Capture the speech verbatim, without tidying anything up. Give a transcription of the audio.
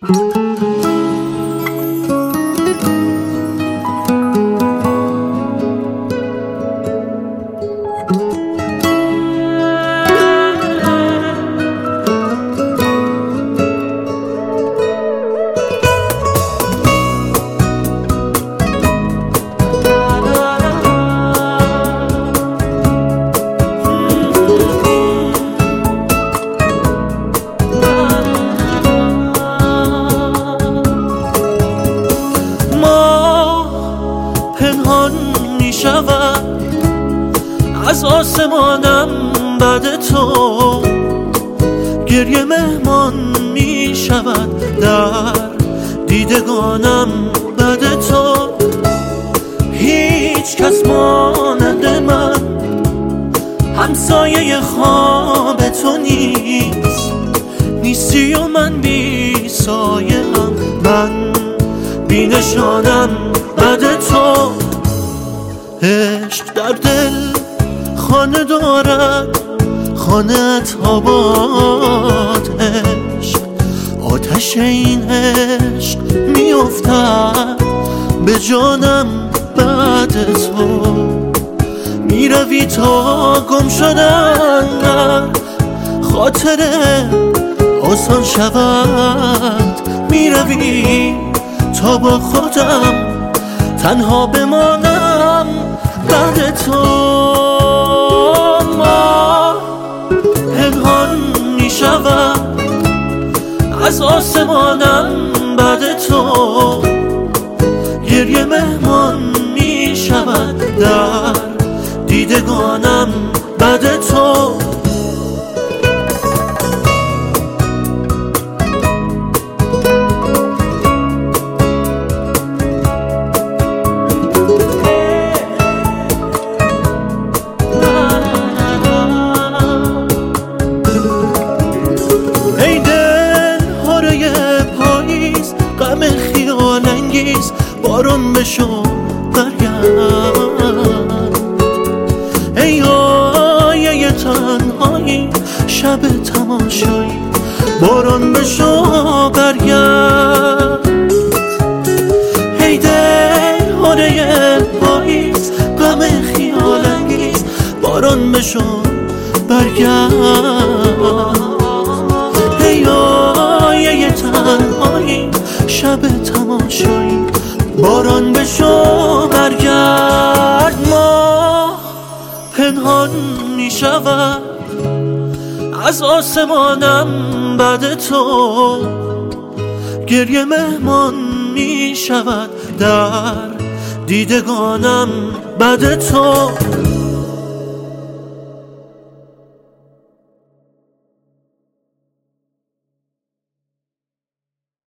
پنهان می شود از آسمانم بعد تو، گریه مهمان می شود در دیدگانم بعد تو. هیچ کس مانند من همسایه خواب تو نیست، نیستی و من بی سایه هم، من بی نشانم بعد تو. عشق در دل خانه دارد، خانه‌ات آباد. عشق آتش این عشق میافتد به جانم بعد تو. میروی تا گم شدن در خاطره آسان شود، میروی تا با خودم تنها بمانم بعد تو. ما پنهان می شود از آسمانم بعد تو، گریه مهمان می شود در دیدگانم بعد تو. ای دل هاره پاییز، غم خیال انگیز، بارون بشو برگرد. ای آیه تنهایی، شب تماشایی، بارون بشو برگرد. ای دل هاره پاییز، غم خیال انگیز، بارون بشو برگرد. ای آیه تنهایی، شب تماشایی، باران بشو برگرد. ما پنهان می شود از آسمانم بعد تو، گریه مهمان می شود در دیدگانم بعد تو.